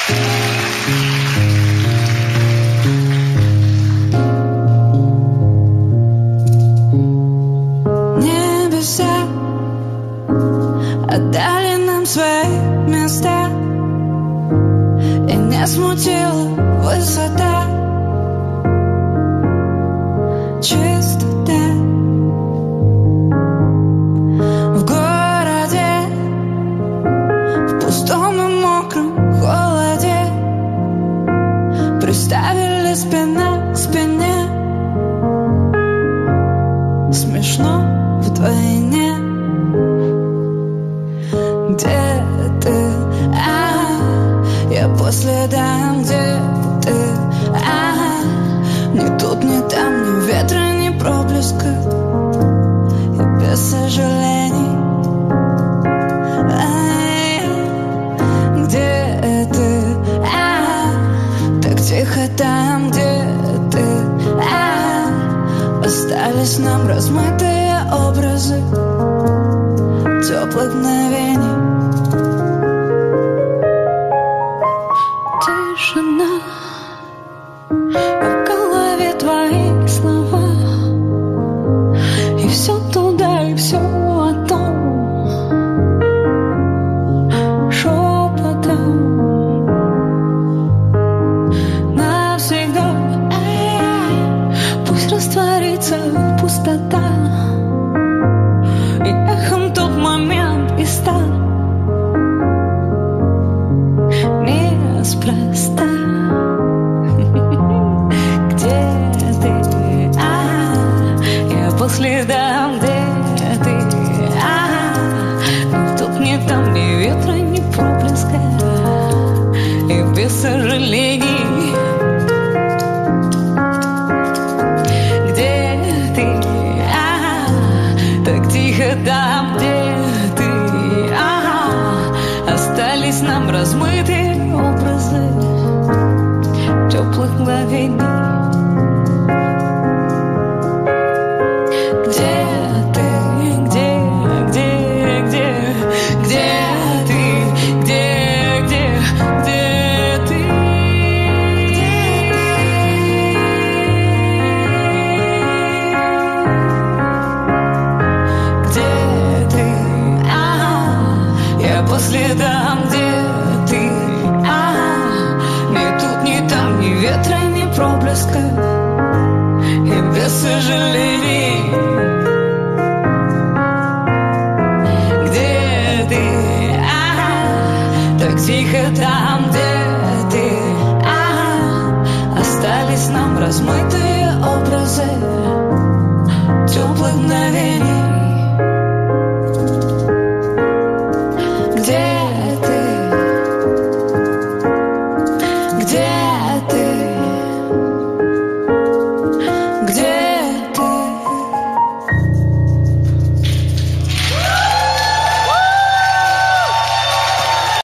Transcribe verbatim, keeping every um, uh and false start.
Небеса отдали нам свои места, и не смутила высота, чистота в городе, в пустом и мокром холоде. Приставили спина к спине, смешно вдвойне. Где ты? А, я по следам, где ты? А, ни тут, ни там, ни ветра, ни проблеска, и без сожалений. А, где ты? А, так тихо там, где ты? А, остались нам размытые образы теплых мгновений. Тишина, в голове твои слова, и все туда, и все о том, шепотом навсегда. Пусть растворится пустота, и эхом тот момент и стал неспроста. Где ты? А, я по следам, где ты? А, ни тут, ни там, ни ветра, ни проблеска, и без сожалений. Где ты? А, так тихо там, где ты? А, остались нам размытые образы теплых мгновений.